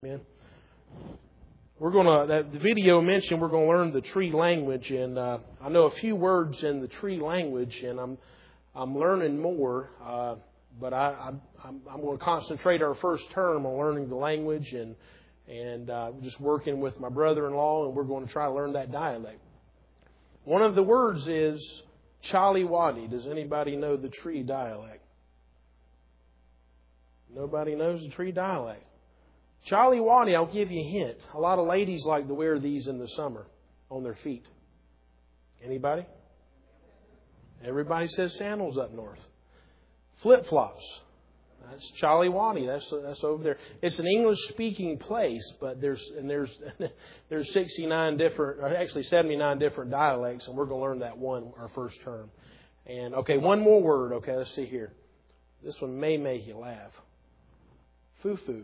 Amen. The video mentioned we're going to learn the tree language, and I know a few words in the tree language, and I'm learning more. But I'm going to concentrate our first term on learning the language, and just working with my brother-in-law, and we're going to try to learn that dialect. One of the words is Chaliwadi. Does anybody know the tree dialect? Nobody knows the tree dialect. Chaliwadi, I'll give you a hint. A lot of ladies like to wear these in the summer on their feet. Anybody? Everybody says sandals up north. Flip-flops. That's Chaliwadi. That's over there. It's an English-speaking place, but there's 69 different, or actually 79 different dialects, and we're going to learn that one our first term. And okay, one more word. Okay, let's see here. This one may make you laugh. Fufu.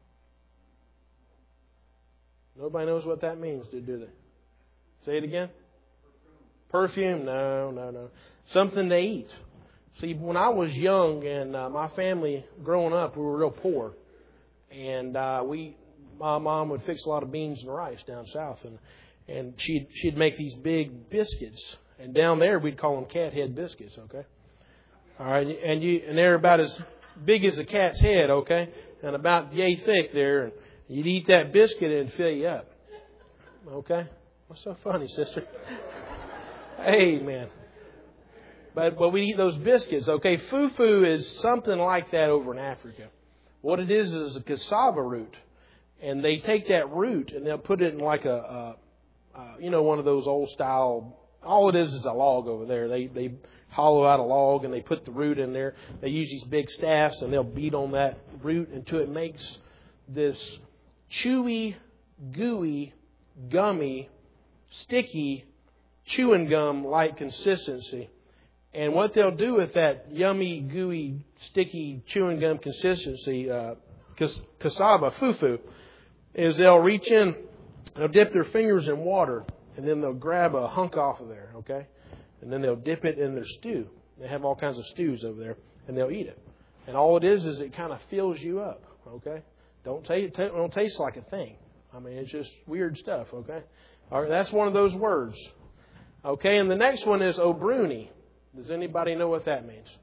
Nobody knows what that means, do they? Say it again. Perfume? No. Something to eat. See, when I was young and my family growing up, we were real poor. And my mom would fix a lot of beans and rice down south. And she'd make these big biscuits. And down there, we'd call them cat head biscuits, okay? All right, and they're about as big as a cat's head, okay? And about yay thick there. And you'd eat that biscuit and it'd fill you up. Okay? What's so funny, sister? Amen. But we eat those biscuits. Okay, fufu is something like that over in Africa. What it is a cassava root. And they take that root and they'll put it in like one of those old style. All it is a log over there. They hollow out a log and they put the root in there. They use these big staffs and they'll beat on that root until it makes this chewy, gooey, gummy, sticky, chewing gum-like consistency. And what they'll do with that yummy, gooey, sticky, chewing gum consistency, cassava, fufu, is they'll reach in, they'll dip their fingers in water, and then they'll grab a hunk off of there, okay? And then they'll dip it in their stew. They have all kinds of stews over there, and they'll eat it. And all it is it kind of fills you up, okay? Don't taste like a thing. I mean, it's just weird stuff, okay? All right, that's one of those words. Okay, and the next one is Obruni. Does anybody know what that means?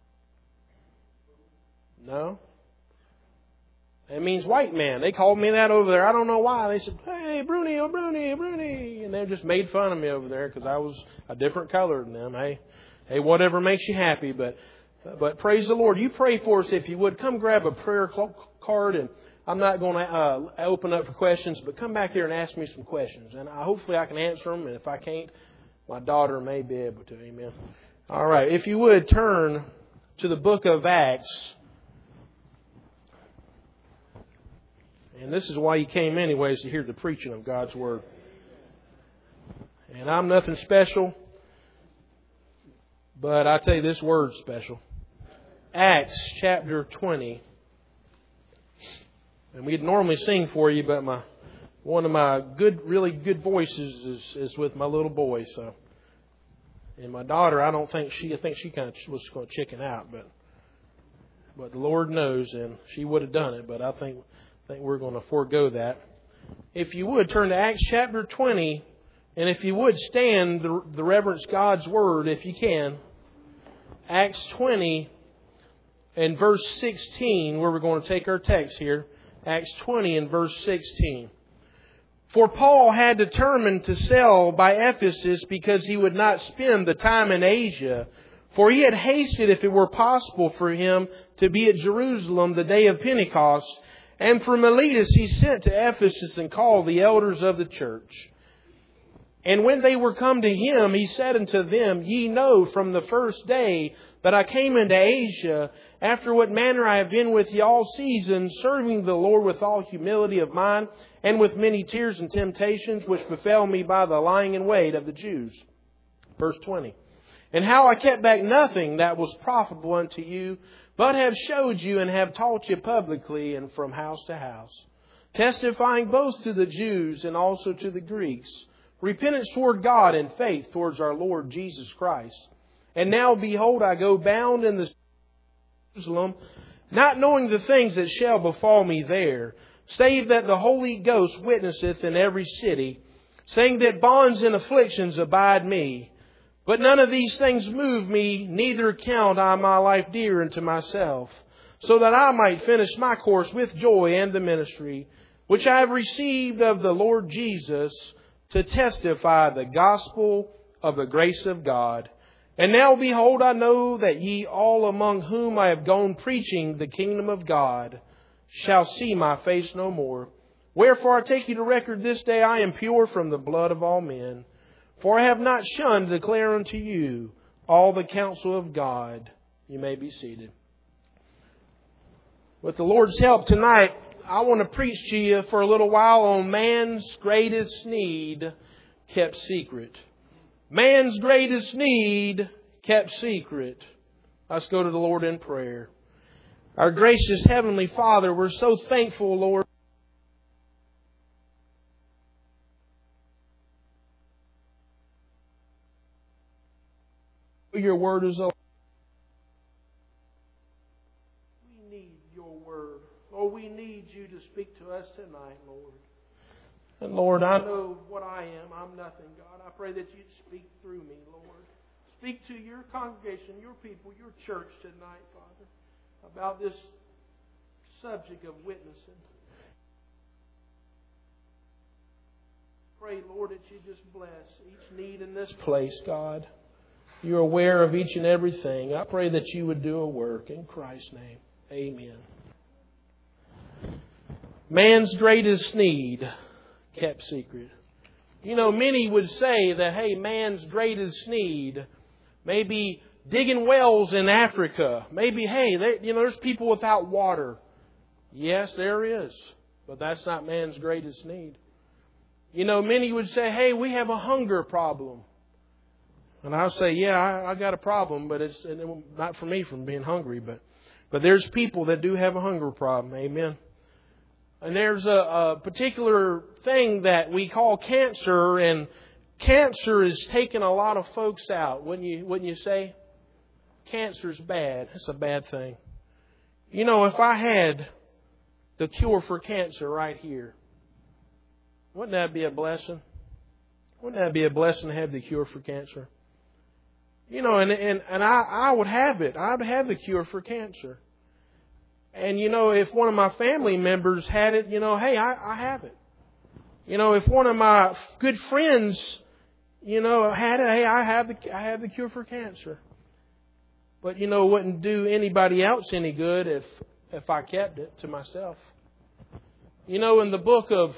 No? It means white man. They called me that over there. I don't know why. They said, hey, Bruni, Bruni. And they just made fun of me over there because I was a different color than them. Hey, whatever makes you happy. But praise the Lord. You pray for us if you would. Come grab a prayer card, and I'm not going to open up for questions, but come back there and ask me some questions. And hopefully I can answer them. And if I can't, my daughter may be able to. Amen. All right. If you would turn to the book of Acts. And this is why you came anyways, to hear the preaching of God's Word. And I'm nothing special, but I tell you this word's special. Acts chapter 20. And we'd normally sing for you, but one of my really good voices is with my little boy. So, and my daughter, I think she kind of was going to chicken out, but the Lord knows, and she would have done it. But I think we're going to forego that. If you would turn to Acts chapter 20, and if you would stand the reverence God's Word, if you can. Acts 20 and verse 16, where we're going to take our text here. Acts 20 and verse 16. For Paul had determined to sail by Ephesus because he would not spend the time in Asia. For he had hasted, if it were possible for him, to be at Jerusalem the day of Pentecost. And from Miletus he sent to Ephesus and called the elders of the church. And when they were come to him, he said unto them, Ye know from the first day that I came into Asia, after what manner I have been with ye all seasons, serving the Lord with all humility of mind, and with many tears and temptations, which befell me by the lying in wait of the Jews. Verse 20. And how I kept back nothing that was profitable unto you, but have showed you and have taught you publicly and from house to house, testifying both to the Jews and also to the Greeks, repentance toward God and faith towards our Lord Jesus Christ. And now, behold, I go bound in the Jerusalem, not knowing the things that shall befall me there, save that the Holy Ghost witnesseth in every city, saying that bonds and afflictions abide me. But none of these things move me, neither count I my life dear unto myself, so that I might finish my course with joy and the ministry, which I have received of the Lord Jesus, to testify the gospel of the grace of God. And now behold, I know that ye all among whom I have gone preaching the kingdom of God shall see my face no more. Wherefore I take you to record this day I am pure from the blood of all men. For I have not shunned to declare unto you all the counsel of God. You may be seated. With the Lord's help tonight, I want to preach to you for a little while on man's greatest need kept secret. Man's greatest need kept secret. Let's go to the Lord in prayer. Our gracious Heavenly Father, we're so thankful, Lord. Your word is alive. We need your word. Lord, we need you to speak to us tonight, Lord. And Lord, I know what I am. I'm nothing, God. I pray that you'd speak through me, Lord. Speak to your congregation, your people, your church tonight, Father, about this subject of witnessing. Pray, Lord, that you just bless each need in this place, God. You're aware of each and everything. I pray that you would do a work in Christ's name. Amen. Man's greatest need kept secret. You know, many would say that, hey, man's greatest need may be digging wells in Africa. Maybe, hey, there's people without water. Yes, there is. But that's not man's greatest need. You know, many would say, hey, we have a hunger problem. And I'll say, yeah, I got a problem, but it's not for me from being hungry. But there's people that do have a hunger problem. Amen. And there's a particular thing that we call cancer, and cancer is taking a lot of folks out. Wouldn't you say? Cancer's bad. It's a bad thing. You know, if I had the cure for cancer right here, wouldn't that be a blessing? Wouldn't that be a blessing to have the cure for cancer? You know, and I would have it. I'd have the cure for cancer. And, you know, if one of my family members had it, you know, hey, I have it. You know, if one of my good friends, you know, had it, hey, I have the cure for cancer. But, you know, it wouldn't do anybody else any good if I kept it to myself. You know, in the book of,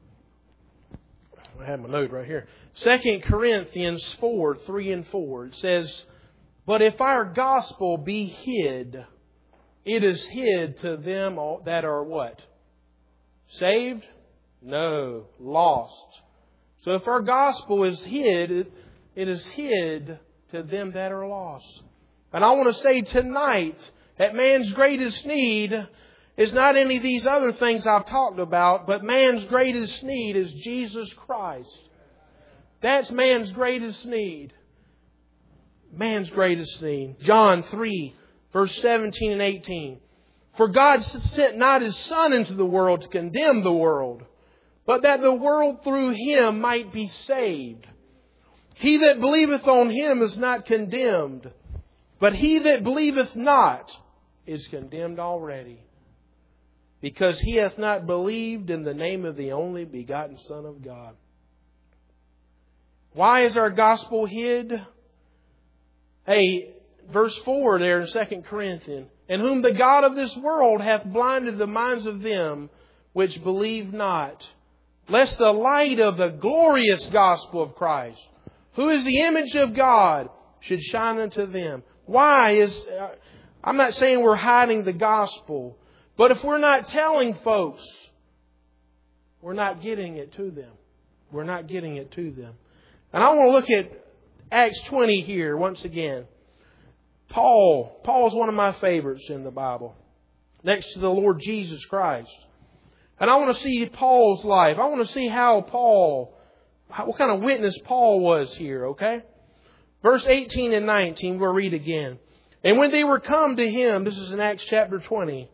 I have my note right here, 2 Corinthians 4, 3 and 4, it says, but if our gospel be hid, it is hid to them that are what? Saved? No, lost. So if our gospel is hid, it is hid to them that are lost. And I want to say tonight that man's greatest need is not any of these other things I've talked about, but man's greatest need is Jesus Christ. That's man's greatest need. Man's greatest need. John 3, verse 17 and 18. For God sent not His Son into the world to condemn the world, but that the world through Him might be saved. He that believeth on Him is not condemned, but he that believeth not is condemned already, because he hath not believed in the name of the only begotten Son of God. Why is our gospel hid? Hey, verse 4 there in 2 Corinthians. In whom the God of this world hath blinded the minds of them which believe not, lest the light of the glorious gospel of Christ, who is the image of God, should shine unto them. Why I'm not saying we're hiding the gospel, but if we're not telling folks, we're not getting it to them. We're not getting it to them. And I want to look at Acts 20 here once again. Paul is one of my favorites in the Bible, next to the Lord Jesus Christ. And I want to see Paul's life. I want to see what kind of witness Paul was here, okay? Verse 18 and 19, we'll read again. And when they were come to him, this is in Acts chapter 20,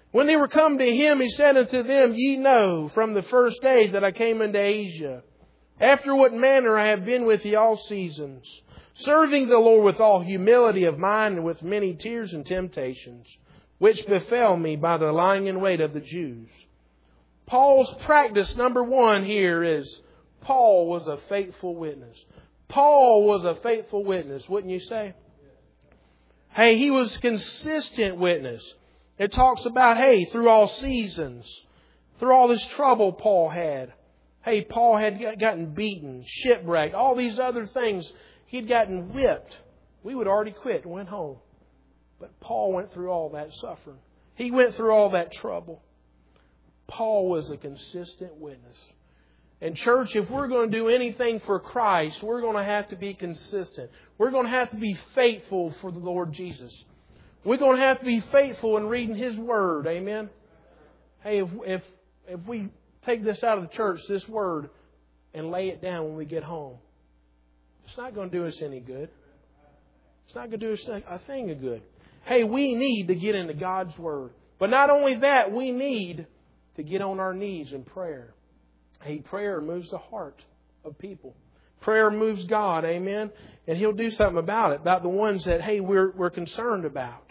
When they were come to him, he said unto them, Ye know from the first day that I came into Asia, after what manner I have been with ye all seasons, serving the Lord with all humility of mind and with many tears and temptations, which befell me by the lying in wait of the Jews. Paul's practice number one here is Paul was a faithful witness. Paul was a faithful witness, wouldn't you say? Hey, he was a consistent witness. It talks about, hey, through all seasons, through all this trouble Paul had. Hey, Paul had gotten beaten, shipwrecked, all these other things. He'd gotten whipped. We would already quit and went home. But Paul went through all that suffering. He went through all that trouble. Paul was a consistent witness. And church, if we're going to do anything for Christ, we're going to have to be consistent. We're going to have to be faithful for the Lord Jesus. We're going to have to be faithful in reading His Word. Amen? Hey, if we take this out of the church, this Word, and lay it down when we get home, it's not going to do us any good. It's not going to do us a thing of good. Hey, we need to get into God's Word. But not only that, we need to get on our knees in prayer. Hey, prayer moves the heart of people. Prayer moves God, amen? And He'll do something about it, about the ones that, hey, we're concerned about.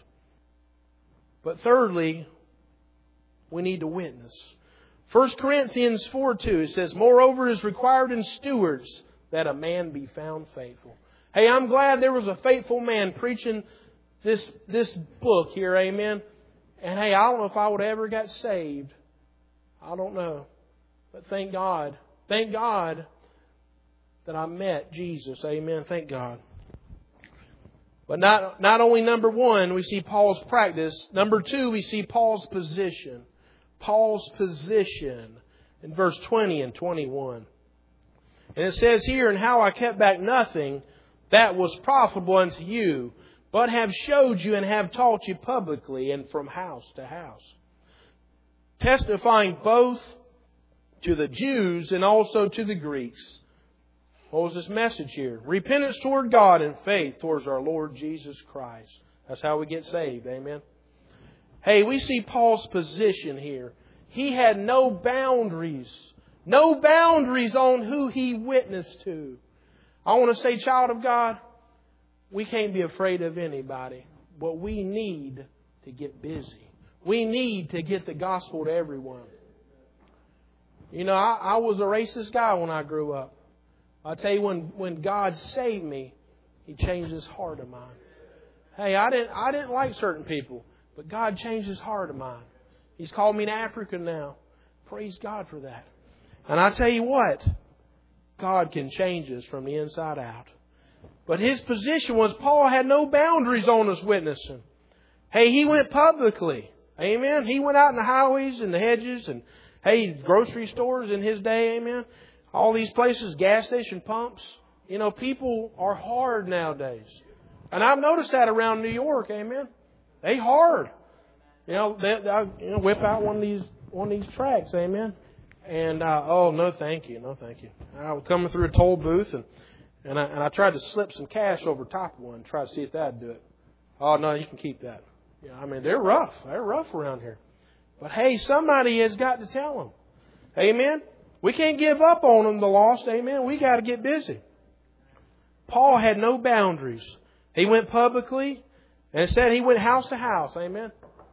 But thirdly, we need to witness. 1 Corinthians 4:2, it says, Moreover is required in stewards that a man be found faithful. Hey, I'm glad there was a faithful man preaching this book here, amen? And hey, I don't know if I would have ever got saved. I don't know. But thank God. Thank God that I met Jesus. Amen. Thank God. But not only number one, we see Paul's practice. Number two, we see Paul's position. Paul's position in verse 20 and 21. And it says here, And how I kept back nothing that was profitable unto you, but have showed you and have taught you publicly and from house to house, testifying both to the Jews and also to the Greeks. What was this message here? Repentance toward God and faith towards our Lord Jesus Christ. That's how we get saved. Amen. Hey, we see Paul's position here. He had no boundaries. No boundaries on who he witnessed to. I want to say, child of God, we can't be afraid of anybody. But we need to get busy. We need to get the gospel to everyone. You know, I was a racist guy when I grew up. I'll tell you, when God saved me, He changed His heart of mine. Hey, I didn't like certain people, but God changed His heart of mine. He's called me an African now. Praise God for that. And I tell you what, God can change us from the inside out. But his position was Paul had no boundaries on his witnessing. Hey, he went publicly. Amen. He went out in the highways and the hedges and, hey, grocery stores in his day. Amen. All these places, gas station pumps. You know, people are hard nowadays. And I've noticed that around New York. Amen. They hard. You know, they whip out one of these tracks. Amen. And, oh, no, thank you. No, thank you. I was coming through a toll booth and I tried to slip some cash over top of one, try to see if that'd do it. Oh, no, you can keep that. Yeah, I mean, they're rough. They're rough around here. But hey, somebody has got to tell them. Amen. We can't give up on them, the lost. Amen. We got to get busy. Paul had no boundaries. He went publicly, and it said he went house to house. Amen.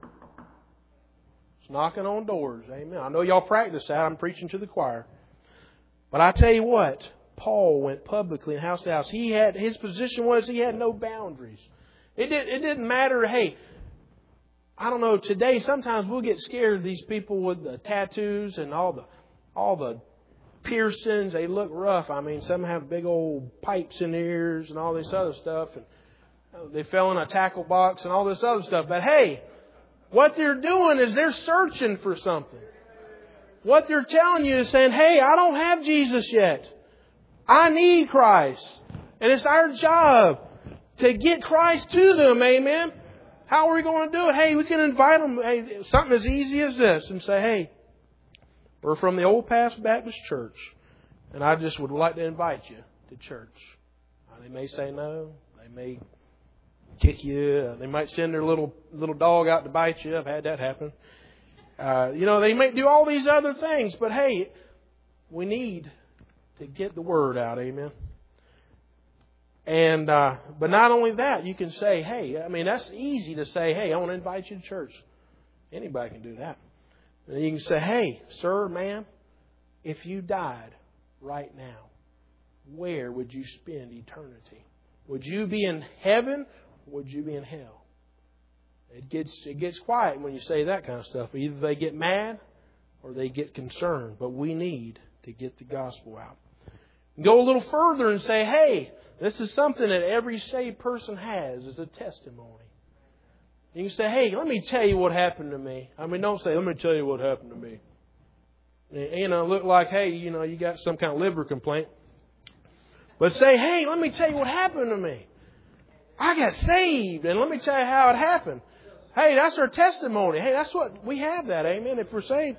It's knocking on doors. Amen. I know y'all practice that. I'm preaching to the choir. But I tell you what, Paul went publicly and house to house. His position was he had no boundaries. It didn't matter. Hey, I don't know. Today, sometimes we'll get scared of these people with the tattoos and all the piercings. They look rough. I mean, some have big old pipes in their ears and all this other stuff. And they fell in a tackle box and all this other stuff. But hey, what they're doing is they're searching for something. What they're telling you is saying, hey, I don't have Jesus yet. I need Christ. And it's our job to get Christ to them. Amen. How are we going to do it? Hey, we can invite them. Hey, something as easy as this and say, hey, we're from the Old Path Baptist Church, and I just would like to invite you to church. They may say no. They may kick you. They might send their little dog out to bite you. I've had that happen. They may do all these other things, but hey, we need to get the word out. Amen. And but not only that, you can say, hey, that's easy to say, hey, I want to invite you to church. Anybody can do that. And you can say, hey, sir, ma'am, if you died right now, where would you spend eternity? Would you be in heaven or would you be in hell? It gets quiet when you say that kind of stuff. Either they get mad or they get concerned. But we need to get the gospel out. Go a little further and say, hey, this is something that every saved person has, is a testimony. You can say, hey, let me tell you what happened to me. Don't say, let me tell you what happened to me. Look like, hey, you got some kind of liver complaint. But say, hey, let me tell you what happened to me. I got saved, and let me tell you how it happened. Hey, that's our testimony. Hey, that's what we have that. Amen. If we're saved.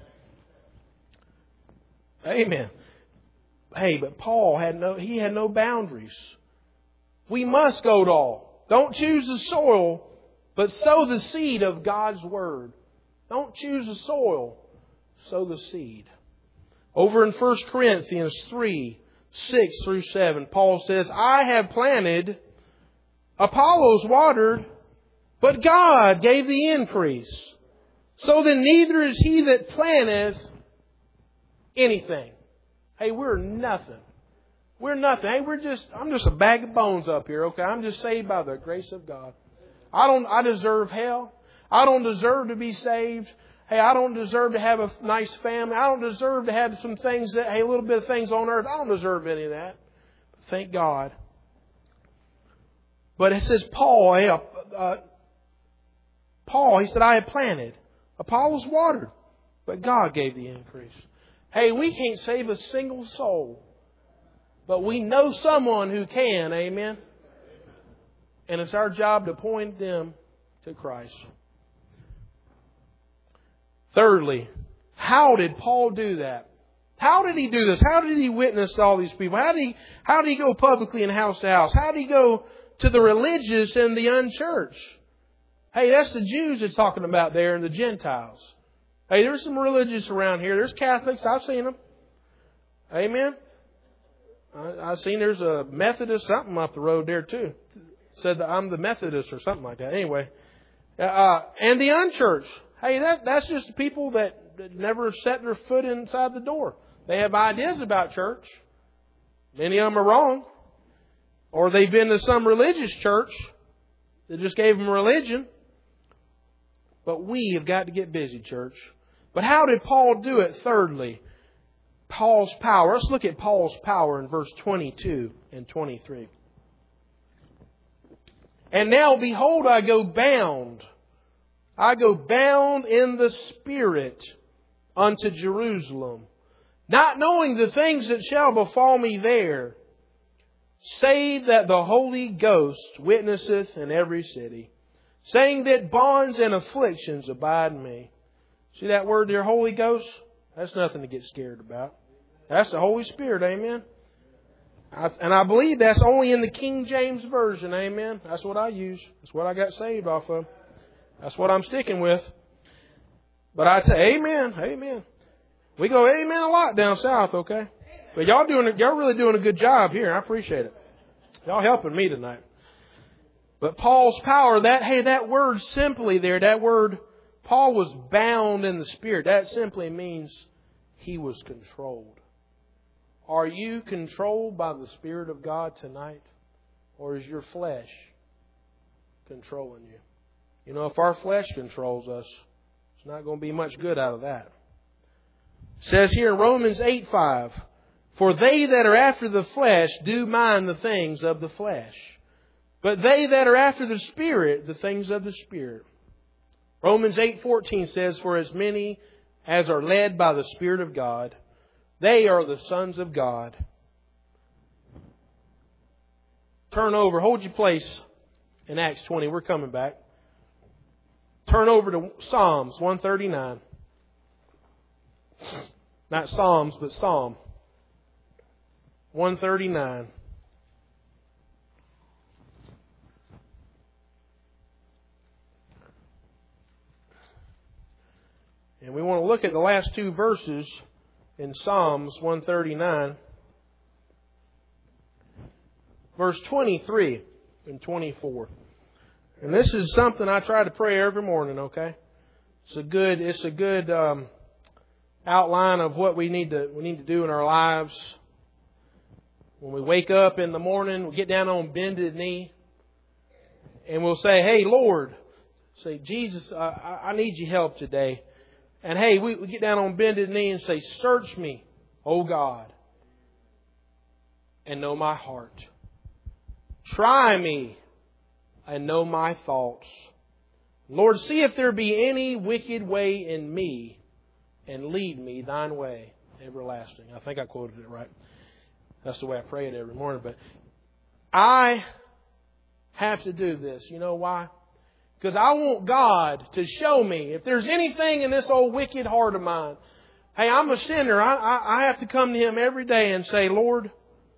Amen. Hey, but Paul had no boundaries. We must go to all. Don't choose the soil, but sow the seed of God's Word. Don't choose the soil, sow the seed. Over in 1 Corinthians 3:6-7, Paul says, I have planted, Apollos watered, but God gave the increase. So then neither is he that planteth anything. Hey, we're nothing. We're nothing. Hey, I'm just a bag of bones up here, okay? I'm just saved by the grace of God. I deserve hell. I don't deserve to be saved. Hey, I don't deserve to have a nice family. I don't deserve to have some things a little bit of things on earth. I don't deserve any of that. Thank God. But it says Paul, he said, I have planted. Apollos watered. But God gave the increase. Hey, we can't save a single soul. But we know someone who can. Amen. And it's our job to point them to Christ. Thirdly, how did Paul do that? How did he do this? How did he witness to all these people? How did he go publicly and house to house? How did he go to the religious and the unchurched? Hey, that's the Jews it's talking about there and the Gentiles. Hey, there's some religious around here. There's Catholics. I've seen them. Amen. I've seen there's a Methodist something up the road there too. Said that I'm the Methodist or something like that. Anyway. And the unchurched. Hey, that's just people that never set their foot inside the door. They have ideas about church. Many of them are wrong. Or they've been to some religious church that just gave them religion. But we have got to get busy, church. But how did Paul do it? Thirdly, Paul's power. Let's look at Paul's power in verse 22 and 23. And now, behold, I go bound in the Spirit unto Jerusalem, not knowing the things that shall befall me there, save that the Holy Ghost witnesseth in every city, saying that bonds and afflictions abide in me. See that word there, Holy Ghost? That's nothing to get scared about. That's the Holy Spirit, amen? And I believe that's only in the King James Version, amen? That's what I use. That's what I got saved off of. That's what I'm sticking with. But I say, amen, amen. We go amen a lot down south, okay? But y'all really doing a good job here. I appreciate it. Y'all helping me tonight. But Paul's power, that word simply there, that word, Paul was bound in the Spirit. That simply means he was controlled. Are you controlled by the Spirit of God tonight? Or is your flesh controlling you? You know, if our flesh controls us, it's not going to be much good out of that. It says here in Romans 8:5, for they that are after the flesh do mind the things of the flesh, but they that are after the Spirit, the things of the Spirit. Romans 8:14 says, for as many as are led by the Spirit of God, they are the sons of God. Turn over, hold your place in Acts 20. We're coming back. Turn over to Psalms 139. Not Psalms, but Psalm 139. And we want to look at the last two verses in Psalms 139. Verse 23 and 24. And this is something I try to pray every morning, okay? It's a good outline of what we need to do in our lives. When we wake up in the morning, we get down on bended knee and we'll say, hey, Lord, say, Jesus, I need your help today. And hey, we get down on bended knee and say, search me, O God, and know my heart. Try me and know my thoughts. Lord, see if there be any wicked way in me, and lead me thine way everlasting. I think I quoted it right. That's the way I pray it every morning. But I have to do this. You know why? Because I want God to show me if there's anything in this old wicked heart of mine. Hey, I'm a sinner. I have to come to Him every day and say, Lord,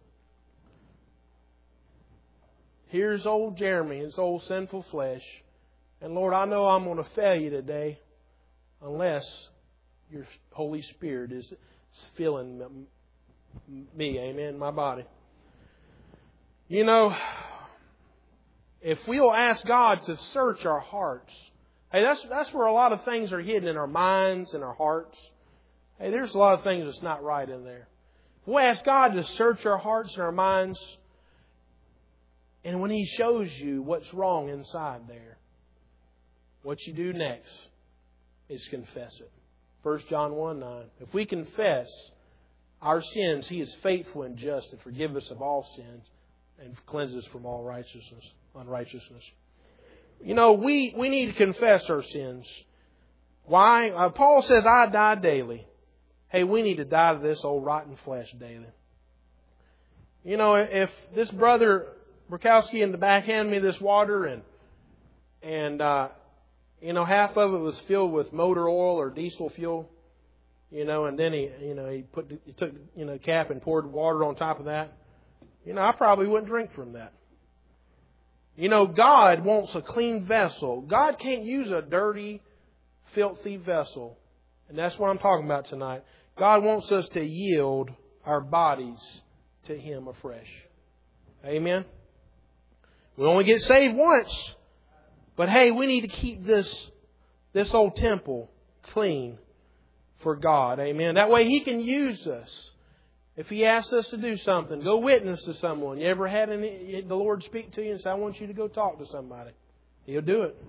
here's old Jeremy, his old sinful flesh. And Lord, I know I'm going to fail you today unless your Holy Spirit is filling me, amen, my body. You know, if we'll ask God to search our hearts, hey, that's where a lot of things are hidden in our minds and our hearts. Hey, there's a lot of things that's not right in there. If we'll ask God to search our hearts and our minds, and when He shows you what's wrong inside there, what you do next is confess it. 1 John 1:9. If we confess our sins, He is faithful and just to forgive us of all sins and cleanse us from all unrighteousness. You know, we need to confess our sins. Why? Paul says, I die daily. Hey, we need to die to this old rotten flesh daily. You know, if this brother Burkowski in the back handed me this water and you know, half of it was filled with motor oil or diesel fuel, you know, and then he took the cap and poured water on top of that. You know, I probably wouldn't drink from that. You know, God wants a clean vessel. God can't use a dirty, filthy vessel. And that's what I'm talking about tonight. God wants us to yield our bodies to Him afresh. Amen? We only get saved once. But hey, we need to keep this old temple clean for God. Amen? That way He can use us. If He asks us to do something, go witness to someone. You ever had the Lord speak to you and say, I want you to go talk to somebody? He'll do it.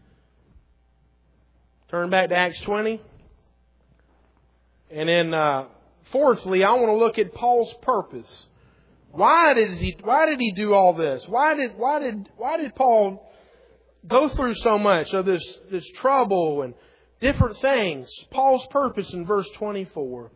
Turn back to Acts 20. And then fourthly, I want to look at Paul's purpose. Why did he do all this? Why did Paul go through so much of this trouble and different things? Paul's purpose in verse 24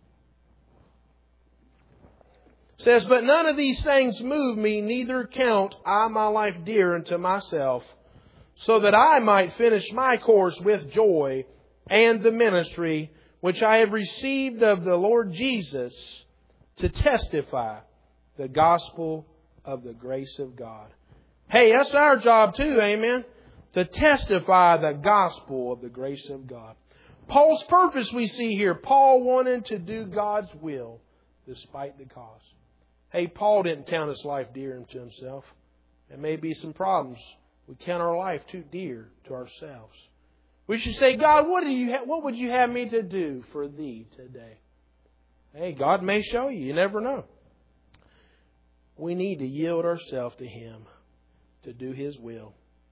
says, but none of these things move me, neither count I my life dear unto myself, so that I might finish my course with joy and the ministry which I have received of the Lord Jesus to testify the gospel of the grace of God. Hey, that's our job too, amen? To testify the gospel of the grace of God. Paul's purpose we see here. Paul wanted to do God's will despite the cost. Hey, Paul didn't count his life dear unto himself. There may be some problems. We count our life too dear to ourselves. We should say, God, what would you have me to do for Thee today? Hey, God may show you. You never know. We need to yield ourselves to Him to do His will.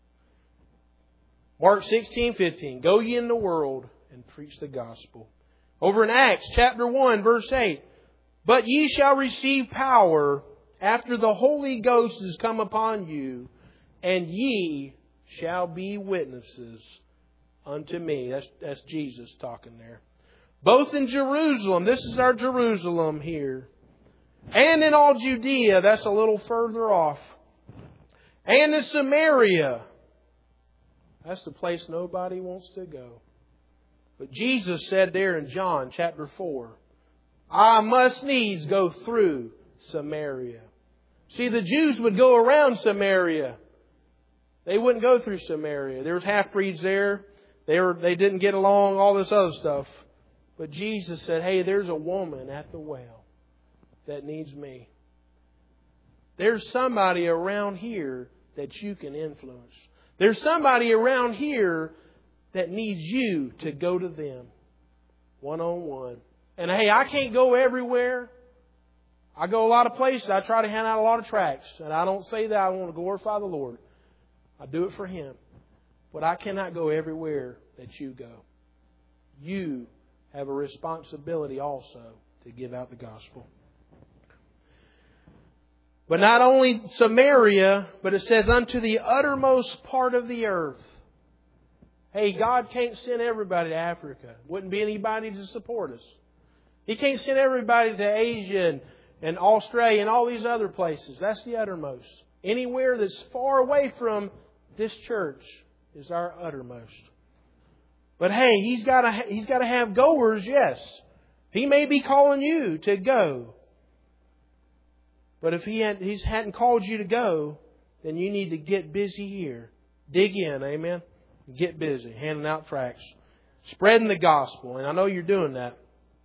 Mark 16:15. Go ye in the world and preach the gospel. Over in Acts chapter 1 verse 8. But ye shall receive power after the Holy Ghost is come upon you, and ye shall be witnesses unto me. That's Jesus talking there. Both in Jerusalem. This is our Jerusalem here. And in all Judea. That's a little further off. And in Samaria. That's the place nobody wants to go. But Jesus said there in John chapter 4, I must needs go through Samaria. See, the Jews would go around Samaria. They wouldn't go through Samaria. There was half-breeds there. They didn't get along, all this other stuff. But Jesus said, hey, there's a woman at the well that needs me. There's somebody around here that you can influence. There's somebody around here that needs you to go to them one-on-one. And hey, I can't go everywhere. I go a lot of places. I try to hand out a lot of tracts. And I don't say that I want to glorify the Lord. I do it for Him. But I cannot go everywhere that you go. You have a responsibility also to give out the gospel. But not only Samaria, but it says unto the uttermost part of the earth. Hey, God can't send everybody to Africa. Wouldn't be anybody to support us. He can't send everybody to Asia and Australia and all these other places. That's the uttermost. Anywhere that's far away from this church is our uttermost. But hey, He's got to have goers, yes. He may be calling you to go. But if He hadn't called you to go, then you need to get busy here. Dig in, amen? Get busy, handing out tracts, spreading the gospel. And I know you're doing that.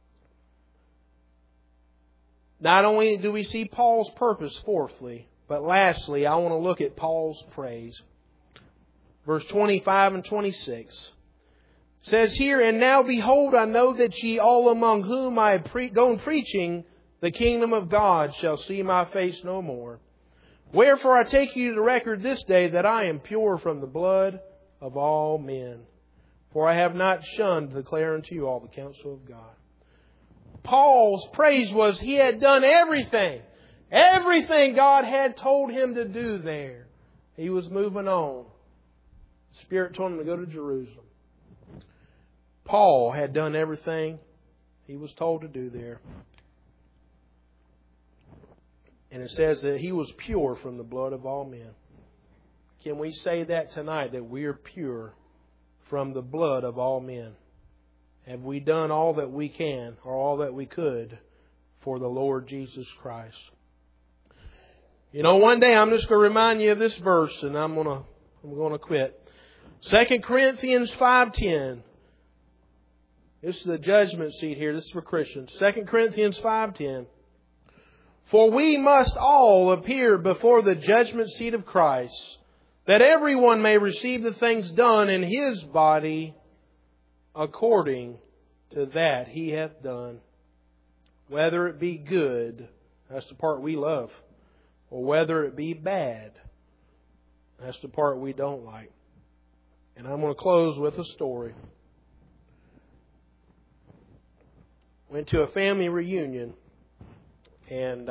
Not only do we see Paul's purpose, fourthly, but lastly, I want to look at Paul's praise. Verse 25 and 26 says here, and now behold, I know that ye all among whom I have gone preaching the kingdom of God shall see my face no more. Wherefore I take you to record this day that I am pure from the blood of all men. For I have not shunned to declare unto you all the counsel of God. Paul's praise was he had done everything. Everything God had told him to do there. He was moving on. The Spirit told him to go to Jerusalem. Paul had done everything he was told to do there. And it says that he was pure from the blood of all men. Can we say that tonight, that we are pure from the blood of all men? Have we done all that we can or all that we could for the Lord Jesus Christ? You know, one day I'm just going to remind you of this verse, and I'm going to quit. 2 Corinthians 5:10. This is the judgment seat here. This is for Christians. 2 Corinthians 5:10. For we must all appear before the judgment seat of Christ, that everyone may receive the things done in his body according to that he hath done. Whether it be good, that's the part we love, or whether it be bad, that's the part we don't like. And I'm going to close with a story. Went to a family reunion, and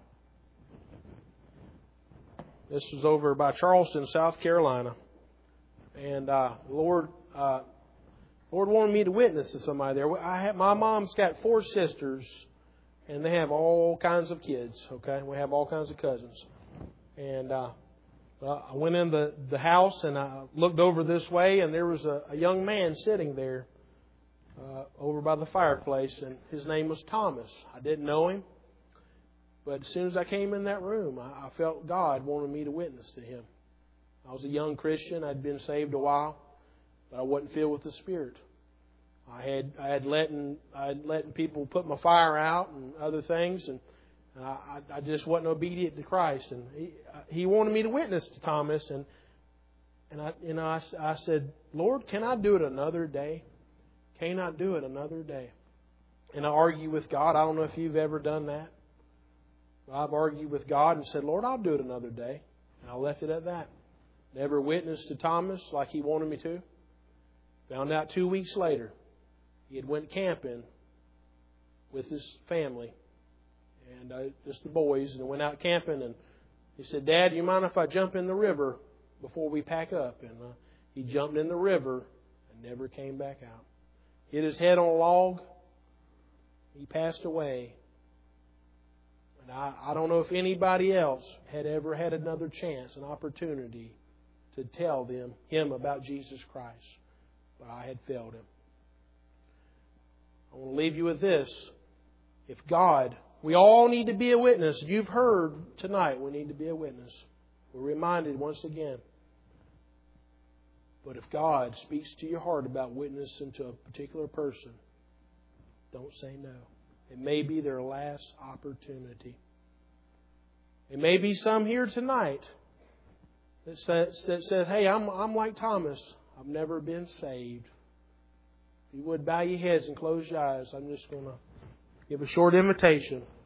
this was over by Charleston, South Carolina. And Lord wanted me to witness to somebody there. My mom's got 4 sisters, and they have all kinds of kids. Okay, we have all kinds of cousins. And I went in the house, and I looked over this way, and there was a young man sitting there over by the fireplace, and his name was Thomas. I didn't know him, but as soon as I came in that room, I felt God wanted me to witness to him. I was a young Christian. I'd been saved a while, but I wasn't filled with the Spirit. I had letting people put my fire out and other things, and I just wasn't obedient to Christ. And he wanted me to witness to Thomas, and I said, Lord, can I do it another day? Can I do it another day? And I argued with God. I don't know if you've ever done that. I've argued with God and said, Lord, I'll do it another day. And I left it at that. Never witnessed to Thomas like he wanted me to. Found out 2 weeks later, he had went camping with his family. And just the boys. And went out camping. And he said, Dad, you mind if I jump in the river before we pack up? And he jumped in the river and never came back out. Hit his head on a log. He passed away. And I don't know if anybody else had ever had another chance, an opportunity to tell him about Jesus Christ. But I had failed him. I want to leave you with this. If God, we all need to be a witness. You've heard tonight we need to be a witness. We're reminded once again. But if God speaks to your heart about witnessing to a particular person, don't say no. It may be their last opportunity. It may be some here tonight that says, hey, I'm like Thomas. I've never been saved. If you would bow your heads and close your eyes, I'm just going to give a short invitation.